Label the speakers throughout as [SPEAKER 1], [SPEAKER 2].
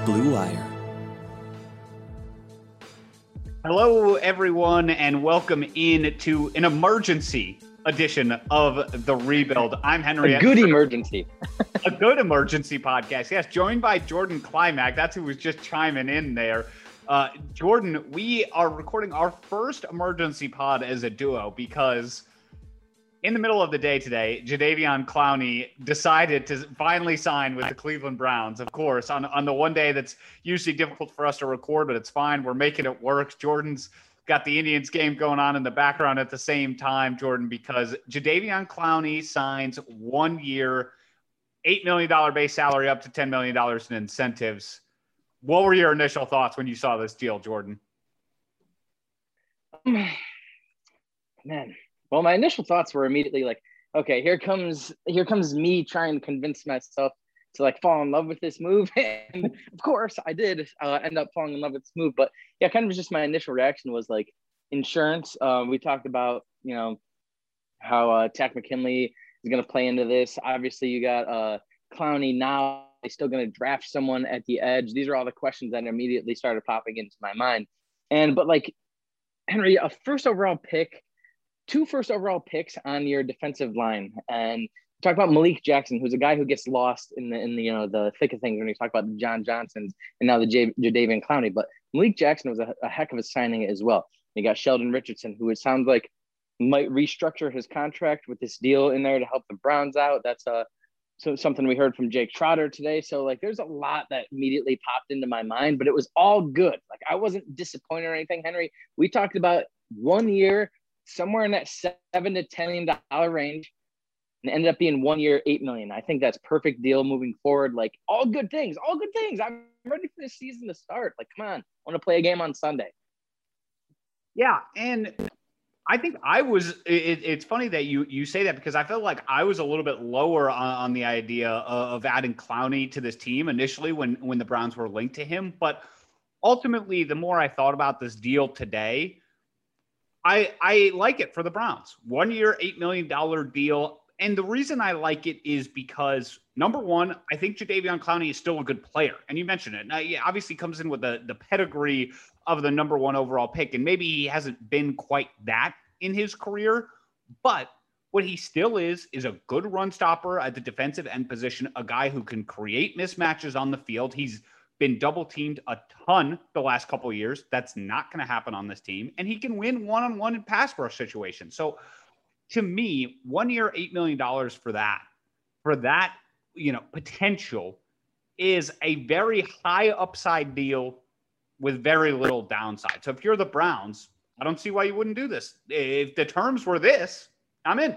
[SPEAKER 1] Blue Wire.
[SPEAKER 2] Hello, everyone, and welcome in to an emergency edition of The Rebuild. I'm Henry.
[SPEAKER 3] A good emergency.
[SPEAKER 2] A good emergency podcast. Yes, joined by Jordan Climack. That's who was just chiming in there. Jordan, we are recording our first emergency pod as a duo because in the middle of the day today, Jadeveon Clowney decided to finally sign with the Cleveland Browns, of course, on the one day that's usually difficult for us to record, but it's fine. We're making it work. Jordan's got the Indians game going on in the background at the same time, Jordan, because Jadeveon Clowney signs 1 year, $8 million base salary up to $10 million in incentives. What were your initial thoughts when you saw this deal, Jordan?
[SPEAKER 3] Man. Well, my initial thoughts were immediately like, okay, here comes me trying to convince myself to like fall in love with this move. And of course I did end up falling in love with this move. But yeah, kind of just my initial reaction was like insurance. We talked about, how Takk McKinley is going to play into this. Obviously you got Clowney now. He's still going to draft someone at the edge. These are all the questions that immediately started popping into my mind. But like Henry, a two first overall picks on your defensive line, and talk about Malik Jackson, who's a guy who gets lost in the thick of things when you talk about the John Johnsons and now the Jadeveon Clowney. But Malik Jackson was a heck of a signing as well. You got Sheldon Richardson, who it sounds like might restructure his contract with this deal in there to help the Browns out. That's something we heard from Jake Trotter today. So like there's a lot that immediately popped into my mind, but it was all good. Like I wasn't disappointed or anything, Henry. We talked about 1 year, somewhere in that $7 to $10 million range, and ended up being 1 year, $8 million. I think that's perfect deal moving forward. Like all good things. I'm ready for this season to start. Like, come on, I want to play a game on Sunday.
[SPEAKER 2] Yeah. And I think it's funny that you say that, because I felt like I was a little bit lower on the idea of adding Clowney to this team initially when the Browns were linked to him. But ultimately, the more I thought about this deal today, I like it for the Browns. 1 year, $8 million deal. And the reason I like it is because, number one, I think Jadeveon Clowney is still a good player. And you mentioned it. Now, he obviously comes in with the pedigree of the number one overall pick. And maybe he hasn't been quite that in his career. But what he still is a good run stopper at the defensive end position, a guy who can create mismatches on the field. He's been double teamed a ton the last couple of years. That's not going to happen on this team. And he can win one-on-one in pass rush situations. So to me, 1 year, $8 million for that, potential is a very high upside deal with very little downside. So if you're the Browns, I don't see why you wouldn't do this. If the terms were this, I'm in.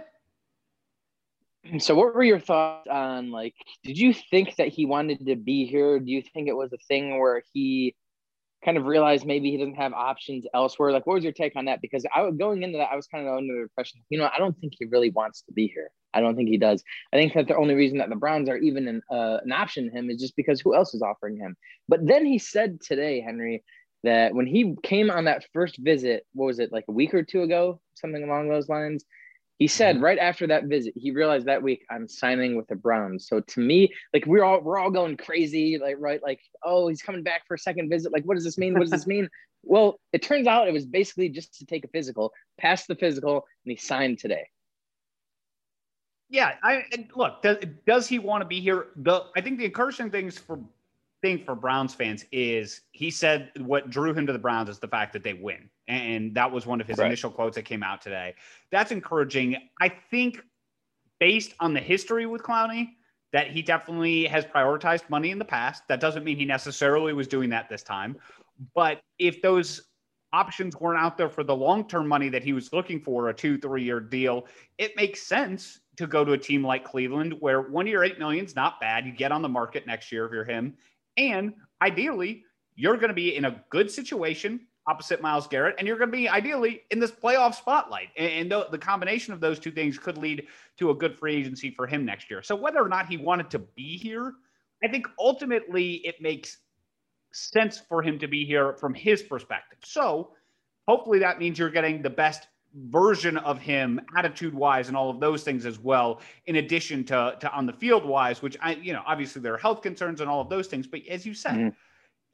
[SPEAKER 3] So what were your thoughts on, like, did you think that he wanted to be here? Do you think it was a thing where he kind of realized maybe he doesn't have options elsewhere? Like, what was your take on that? Because going into that, I was kind of under the impression, I don't think he really wants to be here. I don't think he does. I think that the only reason that the Browns are even an option to him is just because who else is offering him? But then he said today, Henry, that when he came on that first visit, what was it, like a week or two ago, something along those lines? He said right after that visit, he realized that week, I'm signing with the Browns. So to me, like we're all going crazy, like, right? Like, oh, he's coming back for a second visit. Like, what does this mean? What does this mean? Well, it turns out it was basically just to take a physical, pass the physical, and he signed today.
[SPEAKER 2] Yeah, look, does he want to be here? I think the encouraging thing for Browns fans is he said what drew him to the Browns is the fact that they win. And that was one of his initial quotes that came out today. That's encouraging. I think based on the history with Clowney, that he definitely has prioritized money in the past. That doesn't mean he necessarily was doing that this time. But if those options weren't out there for the long-term money that he was looking for, a 2-3 year deal, it makes sense to go to a team like Cleveland, where 1 year, $8 million is not bad. You get on the market next year if you're him. And ideally, you're going to be in a good situation opposite Myles Garrett, and you're going to be ideally in this playoff spotlight. And the combination of those two things could lead to a good free agency for him next year. So whether or not he wanted to be here, I think ultimately it makes sense for him to be here from his perspective. So hopefully that means you're getting the best version of him attitude-wise and all of those things as well, in addition to on the field-wise, which obviously there are health concerns and all of those things. But as you said,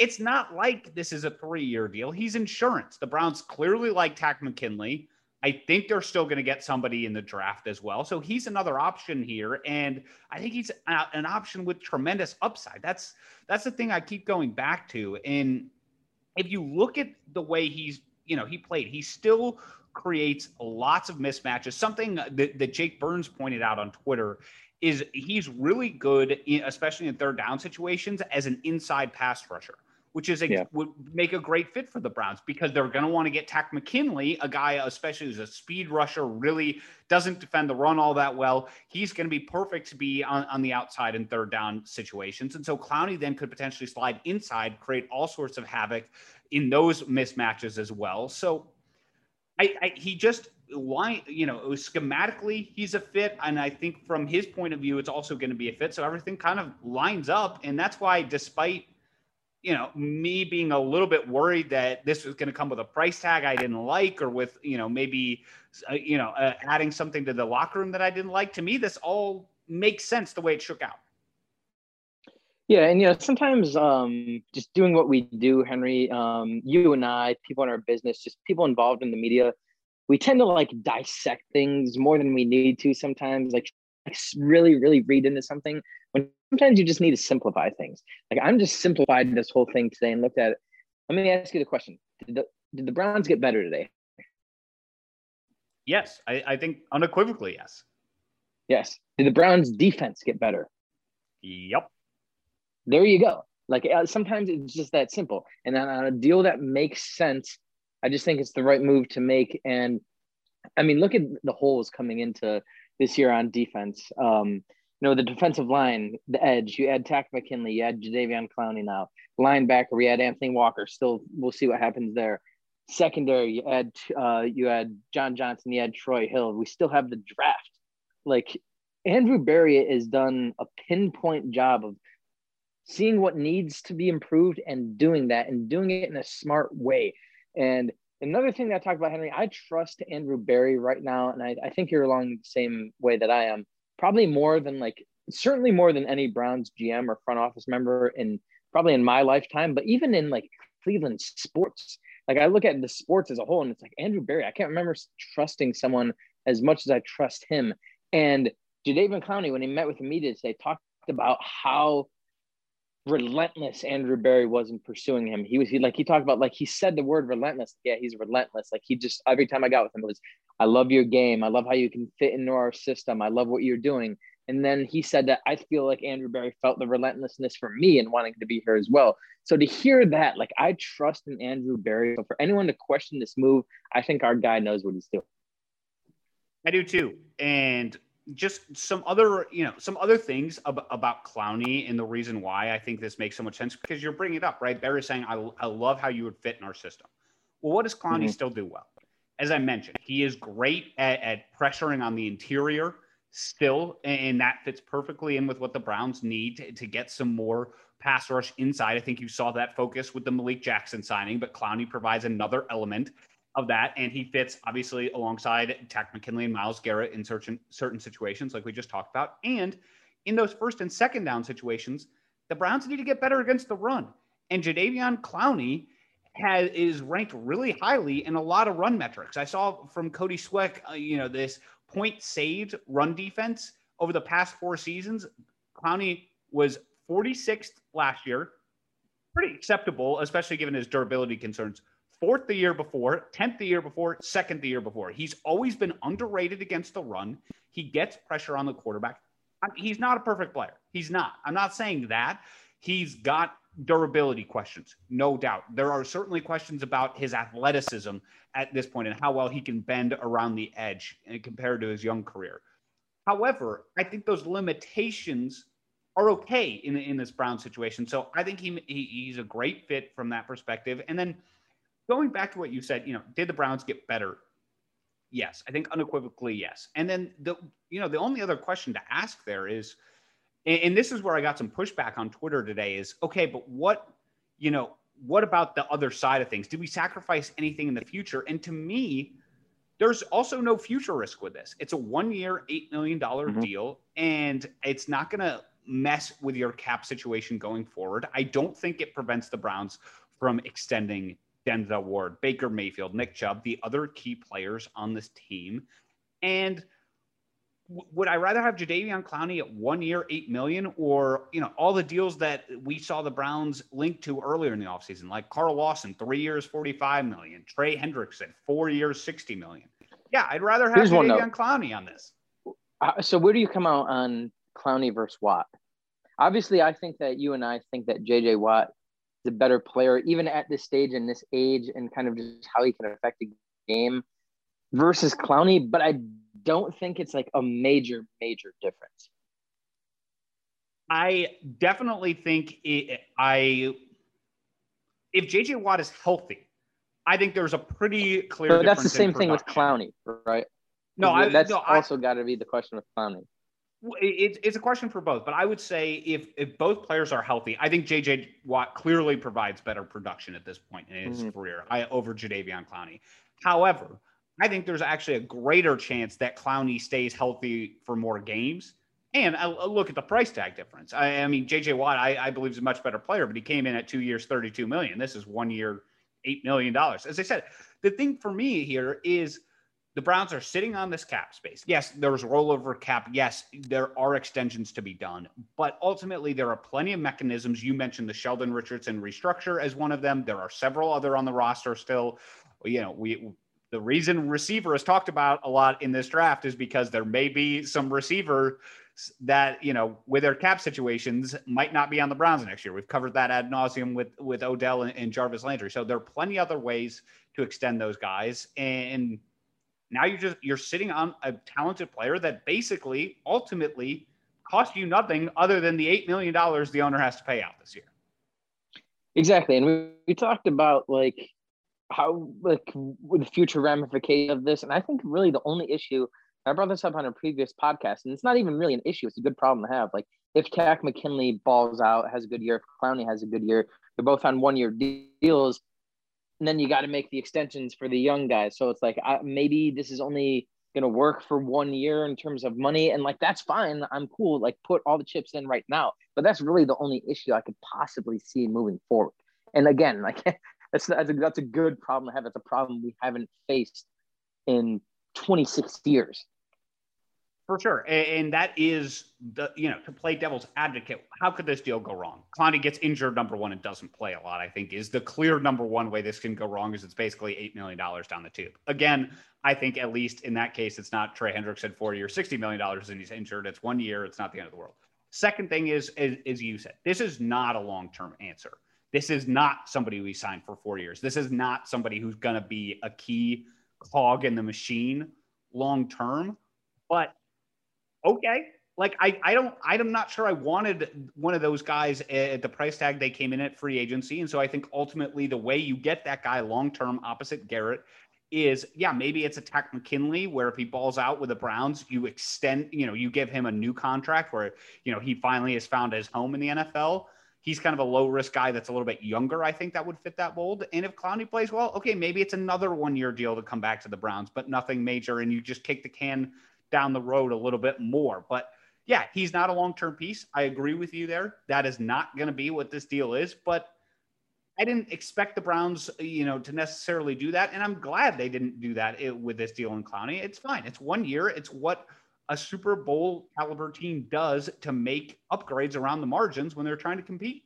[SPEAKER 2] it's not like this is a 3-year deal. He's insurance. The Browns clearly like Takk McKinley. I think they're still going to get somebody in the draft as well. So he's another option here. And I think he's an option with tremendous upside. That's the thing I keep going back to. And if you look at the way he played, he still creates lots of mismatches. Something that Jake Burns pointed out on Twitter is he's really good, especially in third down situations, as an inside pass rusher, which would make a great fit for the Browns because they're going to want to get Takk McKinley, a guy, especially who's a speed rusher, really doesn't defend the run all that well. He's going to be perfect to be on the outside in third down situations. And so Clowney then could potentially slide inside, create all sorts of havoc in those mismatches as well. So he just schematically he's a fit. And I think from his point of view, it's also going to be a fit. So everything kind of lines up. And that's why, despite, me being a little bit worried that this was going to come with a price tag I didn't like, or with, maybe, adding something to the locker room that I didn't like, to me, this all makes sense the way it shook out.
[SPEAKER 3] Yeah. And, sometimes just doing what we do, Henry, you and I, people in our business, just people involved in the media, we tend to dissect things more than we need to sometimes, really, really read into something when sometimes you just need to simplify things. I'm just simplified this whole thing today and looked at it. Let me ask you the question. Did the Browns get better today?
[SPEAKER 2] Yes. I think unequivocally, yes.
[SPEAKER 3] Yes. Did the Browns defense get better?
[SPEAKER 2] Yep.
[SPEAKER 3] There you go. Sometimes it's just that simple. And then on a deal that makes sense, I just think it's the right move to make. And I mean, look at the holes coming into this year on defense. The defensive line, the edge, you add Takk McKinley, you add Jadeveon Clowney now. Linebacker, we add Anthony Walker. Still, we'll see what happens there. Secondary, you add John Johnson, you add Troy Hill. We still have the draft. Andrew Berry has done a pinpoint job of seeing what needs to be improved and doing that, and doing it in a smart way. And another thing that I talked about, Henry, I trust Andrew Berry right now, and I think you're along the same way that I am. Probably more than certainly more than any Browns GM or front office member probably in my lifetime, but even in Cleveland sports. I look at the sports as a whole, and it's Andrew Berry. I can't remember trusting someone as much as I trust him. And Jadeveon Clowney, when he met with the media today, talked about how relentless Andrew Berry was in pursuing him. He talked about, he said the word relentless. Yeah, he's relentless. He just, every time I got with him, it was, I love your game. I love how you can fit into our system. I love what you're doing. And then he said that I feel like Andrew Berry felt the relentlessness for me and wanting to be here as well. So to hear that, I trust in Andrew Berry. So for anyone to question this move, I think our guy knows what he's doing.
[SPEAKER 2] I do too. And just some other things about Clowney, and the reason why I think this makes so much sense, because you're bringing it up, right? Barry's saying, I love how you would fit in our system. Well, what does Clowney still do well? As I mentioned, he is great at pressuring on the interior still, and that fits perfectly in with what the Browns need to get some more pass rush inside. I think you saw that focus with the Malik Jackson signing, but Clowney provides another element of that, and he fits obviously alongside Takk McKinley and Myles Garrett in certain situations like we just talked about. And in those first and second down situations, the Browns need to get better against the run. And Jadeveon Clowney is ranked really highly in a lot of run metrics. I saw from Cody Sweck, this point saved run defense over the past 4 seasons. Clowney was 46th last year, pretty acceptable, especially given his durability concerns. 4th the year before, 10th the year before, 2nd the year before. He's always been underrated against the run. He gets pressure on the quarterback. He's not a perfect player. He's not. I'm not saying that. He's got durability questions, no doubt. There are certainly questions about his athleticism at this point and how well he can bend around the edge compared to his young career. However, I think those limitations are okay in this Brown situation. So I think he's a great fit from that perspective. And then going back to what you said, did the Browns get better? Yes, I think unequivocally yes. And then the only other question to ask there is, and this is where I got some pushback on Twitter today, is okay, but what about the other side of things? Did we sacrifice anything in the future? And to me, there's also no future risk with this. It's a 1-year, $8 million deal, and it's not going to mess with your cap situation going forward. I don't think it prevents the Browns from extending Denzel Ward, Baker Mayfield, Nick Chubb, the other key players on this team. And would I rather have Jadeveon Clowney at 1 year, $8 million, or, all the deals that we saw the Browns linked to earlier in the offseason, like Carl Lawson, 3 years, $45 million, Trey Hendrickson, 4 years, $60 million. Yeah, I'd rather have Jadeveon Clowney on this.
[SPEAKER 3] So where do you come out on Clowney versus Watt? Obviously, I think that you and I think that J.J. Watt is a better player, even at this stage and this age, and kind of just how he can affect the game versus Clowney. But I don't think it's like a major difference.
[SPEAKER 2] I definitely think if J.J. Watt is healthy, I think there's a pretty clear difference.
[SPEAKER 3] But that's the same thing with Clowney, right? That's also got to be the question with Clowney.
[SPEAKER 2] It's a question for both, but I would say if both players are healthy, I think J.J. Watt clearly provides better production at this point in his career over Jadeveon Clowney. However, I think there's actually a greater chance that Clowney stays healthy for more games. And I look at the price tag difference. I mean, J.J. Watt, I believe is a much better player, but he came in at 2 years, $32 million. This is 1 year, $8 million. As I said, the thing for me here is the Browns are sitting on this cap space. Yes, there's rollover cap. Yes, there are extensions to be done. But ultimately, there are plenty of mechanisms. You mentioned the Sheldon Richardson restructure as one of them. There are several other on the roster still. The reason receiver is talked about a lot in this draft is because there may be some receiver that, with their cap situations might not be on the Browns next year. We've covered that ad nauseum with Odell and Jarvis Landry. So there are plenty other ways to extend those guys. And now you're sitting on a talented player that basically ultimately cost you nothing other than the $8 million the owner has to pay out this year.
[SPEAKER 3] Exactly. And we talked about how with the future ramification of this. And I think really the only issue, I brought this up on a previous podcast, and it's not even really an issue. It's a good problem to have. Like if Takk McKinley balls out, has a good year, if Clowney has a good year, they're both on 1 year deals. And then you got to make the extensions for the young guys. So it's like, maybe this is only going to work for 1 year in terms of money. And that's fine. I'm cool. Put all the chips in right now. But that's really the only issue I could possibly see moving forward. And again, that's a good problem to have. It's a problem we haven't faced in 26 years.
[SPEAKER 2] For sure. And that is to play devil's advocate, how could this deal go wrong? Clowney gets injured, number one, and doesn't play a lot, I think is the clear number one way this can go wrong is it's basically $8 million down the tube. Again, I think at least in that case, it's not Trey Hendrickson 4 years, $60 million and he's injured. It's 1 year. It's not the end of the world. Second thing is, as you said, this is not a long-term answer. This is not somebody we signed for 4 years. This is not somebody who's going to be a key cog in the machine long-term, but okay. I'm not sure I wanted one of those guys at the price tag they came in at free agency. And so I think ultimately the way you get that guy long-term opposite Garrett is, maybe it's a Takk McKinley where if he balls out with the Browns, you extend, you give him a new contract where, he finally has found his home in the NFL. He's kind of a low-risk guy that's a little bit younger. I think that would fit that mold. And if Clowney plays well, okay, maybe it's another 1 year deal to come back to the Browns, but nothing major. And you just kick the can down the road a little bit more. But yeah, he's not a long-term piece. I agree with you there. That is not going to be what this deal is, but I didn't expect the Browns, to necessarily do that. And I'm glad they didn't do that with this deal in Clowney. It's fine. It's 1 year. It's what a Super Bowl caliber team does to make upgrades around the margins when they're trying to compete.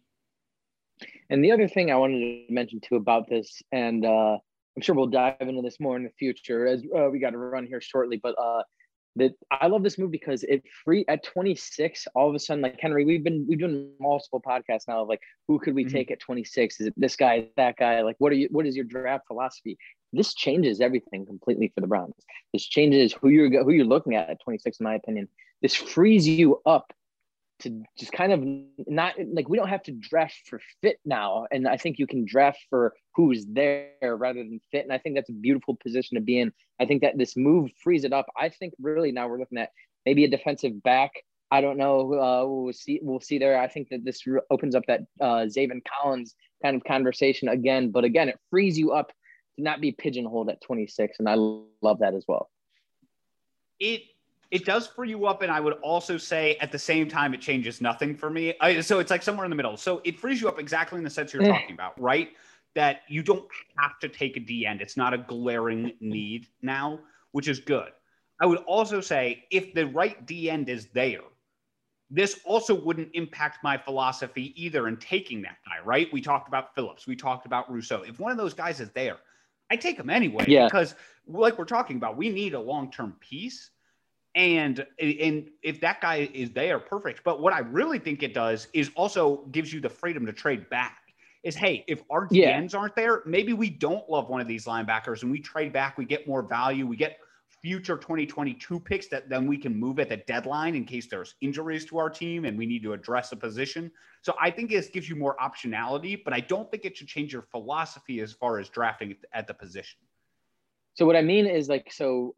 [SPEAKER 3] And the other thing I wanted to mention too about this, and I'm sure we'll dive into this more in the future as we got to run here shortly, but that I love this move because it at 26, all of a sudden, Henry, we've done multiple podcasts now of who could we take at 26? Is it this guy, that guy? What is your draft philosophy? This changes everything completely for the Browns. This changes who you're looking at 26, in my opinion. This frees you up to just kind of not we don't have to draft for fit now. And I think you can draft for who's there rather than fit. And I think that's a beautiful position to be in. I think that this move frees it up. I think really now we're looking at maybe a defensive back. I don't know. We'll see there. I think that this opens up that Zaven Collins kind of conversation again. But again, it frees you up to not be pigeonholed at 26. And I love that as well.
[SPEAKER 2] It It does free you up, and I would also say at the same time it changes nothing for me. So it's like somewhere in the middle. So it frees you up exactly in the sense you're talking about, right? That you don't have to take a D end. It's not a glaring need now, which is good. I would also say if the right D end is there, this also wouldn't impact my philosophy either in taking that guy, right? We talked about Phillips. We talked about Rousseau. If one of those guys is there, I take him anyway because, like we're talking about, we need a long-term piece. And if that guy is there, perfect. But what I really think it does is also gives you the freedom to trade back. Is, hey, if our DNs aren't there, maybe we don't love one of these linebackers and we trade back, we get more value, we get future 2022 picks that then we can move at the deadline in case there's injuries to our team and we need to address a position. So I think this gives you more optionality, but I don't think it should change your philosophy as far as drafting at the position.
[SPEAKER 3] So what I mean is like, so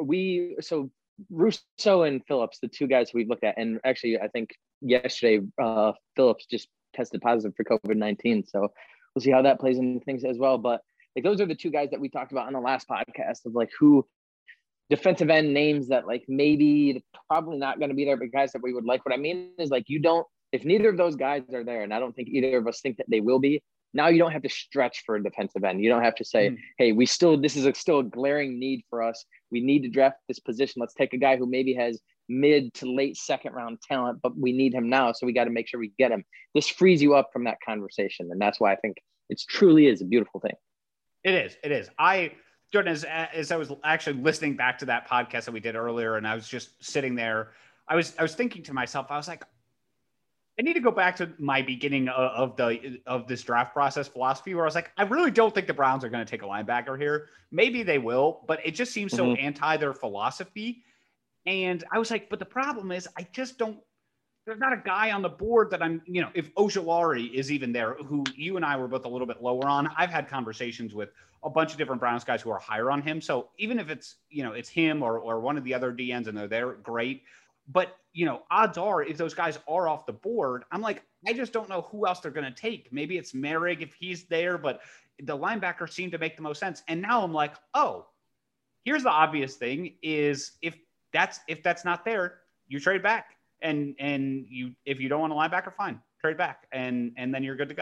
[SPEAKER 3] Rousseau and Phillips, the two guys we've looked at, and actually I think yesterday Phillips just tested positive for COVID-19. So we'll see how that plays into things as well. But like those are the two guys that we talked about on the last podcast of like who defensive end names that like maybe probably not going to be there, but guys that we would like. What I mean is like if neither of those guys are there, and I don't think either of us think that they will be, now you don't have to stretch for a defensive end. You don't have to say, hey, this is still a glaring need for us. We need to draft this position. Let's take a guy who maybe has mid to late second round talent, but we need him now. So we got to make sure we get him. This frees you up from that conversation. And that's why I think it truly is a beautiful thing.
[SPEAKER 2] It is. Jordan, as I was actually listening back to that podcast that we did earlier, and I was just sitting there, I was thinking to myself, I was like, I need to go back to my beginning of this draft process philosophy where I was like, I really don't think the Browns are going to take a linebacker here. Maybe they will, but it just seems so anti their philosophy. And I was like, but the problem is I just don't, there's not a guy on the board that I'm, if Ojulari is even there, who you and I were both a little bit lower on. I've had conversations with a bunch of different Browns guys who are higher on him. So even if it's, it's him or one of the other DNs and they're there, great. But, odds are if those guys are off the board, I'm like, I just don't know who else they're going to take. Maybe it's Merrick if he's there, but the linebackers seem to make the most sense. And now I'm like, oh, here's the obvious thing is if that's not there, you trade back. And if you don't want a linebacker, fine, trade back. And then you're good to go.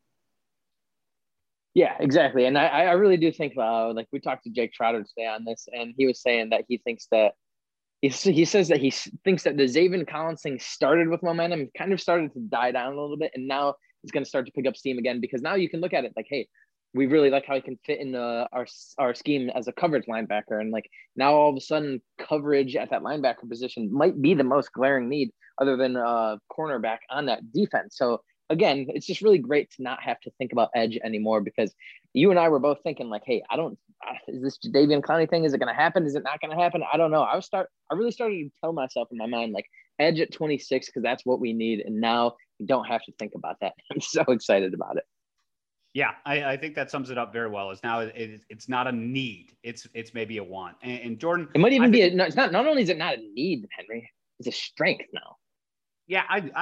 [SPEAKER 3] Yeah, exactly. And I really do think, like we talked to Jake Trotter today on this, and he was saying that he thinks that he says that he thinks that the Zaven Collins thing started with momentum, kind of started to die down a little bit, and now it's going to start to pick up steam again because now you can look at it like, hey, we really like how he can fit in our scheme as a coverage linebacker, and like now all of a sudden coverage at that linebacker position might be the most glaring need other than cornerback on that defense. So again, it's just really great to not have to think about edge anymore because you and I were both thinking like, hey, is this Jadeveon Clowney thing? Is it going to happen? Is it not going to happen? I don't know. I really started to tell myself in my mind, like edge at 26, because that's what we need. And now you don't have to think about that. I'm so excited about it.
[SPEAKER 2] Yeah, I think that sums it up very well. It's now it's not a need. It's maybe a want. And Jordan,
[SPEAKER 3] it might even be it's not only is it not a need, Henry, it's a strength now.
[SPEAKER 2] Yeah,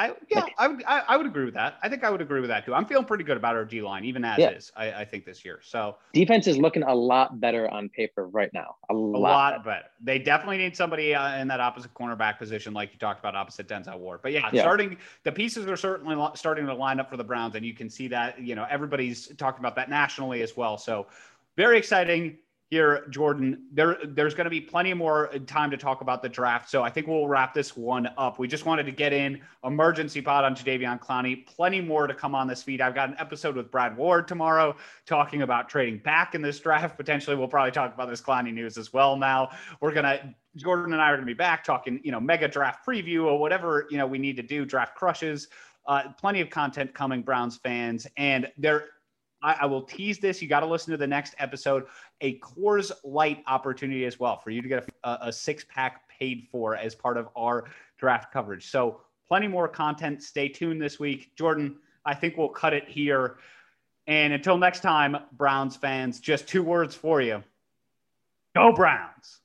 [SPEAKER 2] I would agree with that. I think I would agree with that too. I'm feeling pretty good about our D line, even as is. I think this year. So
[SPEAKER 3] defense is looking a lot better on paper right now. A lot better.
[SPEAKER 2] They definitely need somebody in that opposite cornerback position, like you talked about, opposite Denzel Ward. But yeah, the pieces are certainly starting to line up for the Browns, and you can see that. Everybody's talking about that nationally as well. So very exciting. Here, Jordan, there's going to be plenty more time to talk about the draft. So I think we'll wrap this one up. We just wanted to get in emergency pod on Jadeveon Clowney. Plenty more to come on this feed. I've got an episode with Brad Ward tomorrow talking about trading back in this draft. Potentially, we'll probably talk about this Clowney news as well. Now Jordan and I are going to be back talking, mega draft preview or whatever, we need to do, draft crushes. Plenty of content coming, Browns fans. And I will tease this. You got to listen to the next episode. A Coors Light opportunity as well for you to get a 6-pack paid for as part of our draft coverage. So plenty more content. Stay tuned this week. Jordan, I think we'll cut it here. And until next time, Browns fans, just 2 words for you. Go Browns.